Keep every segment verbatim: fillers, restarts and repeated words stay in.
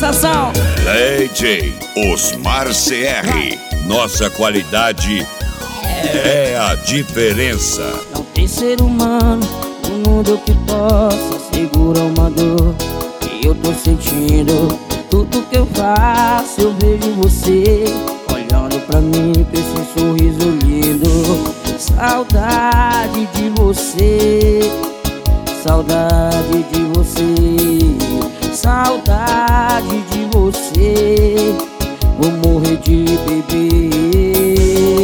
sensação. D J Osmar C R. Nossa qualidade é a diferença. Não tem ser humano no mundo que possa segurar uma dor que eu tô sentindo. Tudo que eu faço eu vejo você olhando pra mim com esse sorriso lindo. Saudade de você, saudade de você, saudade de você. Vou morrer de beber.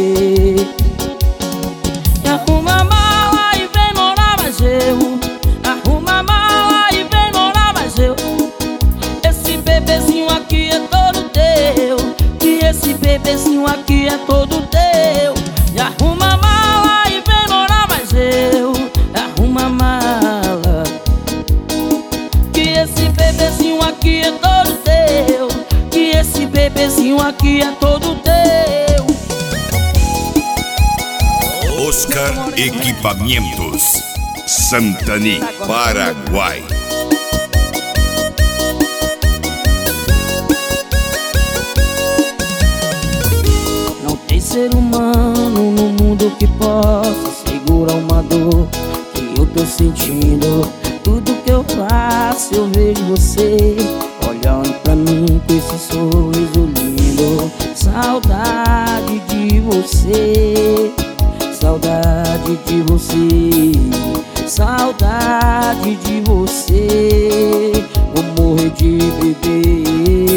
E arruma a mala e vem morar mais eu. Arruma a mala e vem morar mais eu. Esse bebezinho aqui é todo teu. E esse bebezinho aqui é todo teu. E arruma a mala e vem morar mais eu. Arruma a mala, que esse bebezinho aqui é todo teu. Que esse bebezinho aqui é todo teu. Oscar Equipamentos, Santani, Paraguai. Não tem ser humano no mundo que possa segurar uma dor que eu tô sentindo. Tudo que eu faço eu vejo você olhando pra mim com esse sorriso lindo. Saudade de você, saudade de você, saudade de você. Vou morrer de beber.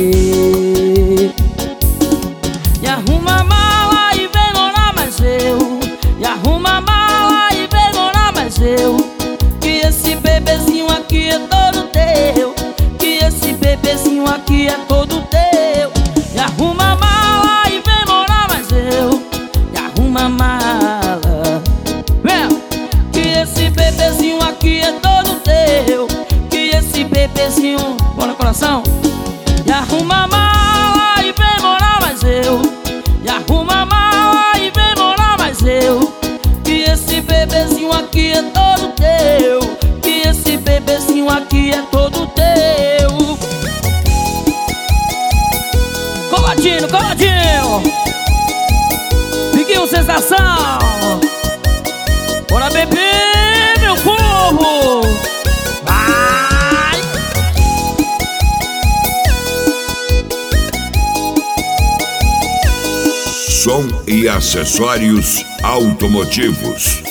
E arruma a mala e vem morar mais eu. E arruma a mala e vem morar mais eu. Que esse bebezinho aqui é todo teu. Que esse bebezinho aqui é todo teu. E arruma a mala e vem morar mais eu. E arruma a mala, vem. Que esse bebezinho aqui é todo teu. Que esse bebezinho, bora coração. E arruma a mala e vem morar mais eu. E arruma a mala e vem morar mais eu. Que esse bebezinho aqui é todo teu. Que esse bebezinho aqui é todo teu. Coladinho, coladinho. Fiquinho sensação. Bora beber, meu povo. Vai. Som e acessórios automotivos.